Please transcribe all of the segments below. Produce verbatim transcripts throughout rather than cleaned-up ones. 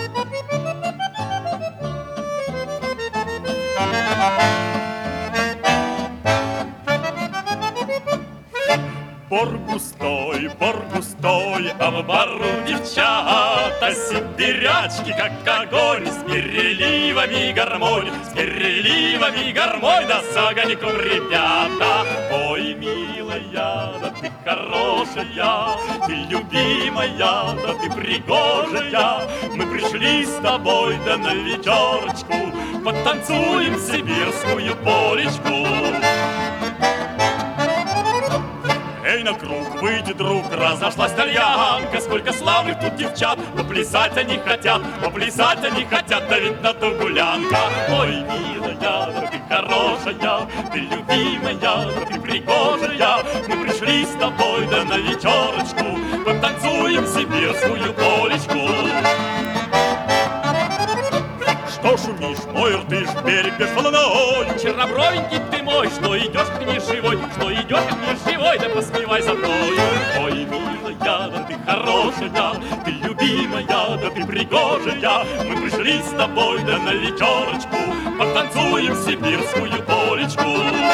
Бор густой, бор густой, а в бару девчата сибирячки, как огонь, с переливами гармонь, с переливами гармонь, да с огоньком ребята. Ой, милая, да ты хорошая, ты любимая, да ты пригожая. Мы пришли с тобой да на вечерочку, потанцуем сибирскую полечку. Эй, на круг, выйди, друг, разошлась тальянка. Сколько славных тут девчат, поплясать они хотят, поплясать они хотят, да ведь на то гулянка. Ой, милая, да ты хорошая, ты любимая, да ты пригожая. Мы пришли с тобой да на вечерочку, потанцуем сибирскую полечку. Что шумишь, мой ртыш, берег без волною? Чернобровенький ты мой, что идешь к ней живой, что идешь к ней живой, да поспевай за мною. Ой, милая, да ты хорошая, ты любимая, да ты пригожая. Мы пришли с тобой да на вечерочку, потанцуем сибирскую полечку.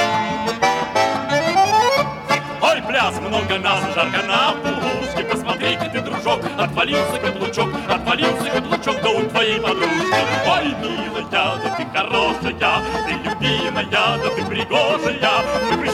Ой, пляс, много нас, жарко на пушке. Посмотри-ка ты, дружок, отвалился каблучок, отвалился каблучок, да у твоей подружки. Ой, милая, да ты хорошая, ты любимая, да ты пригожая. Мы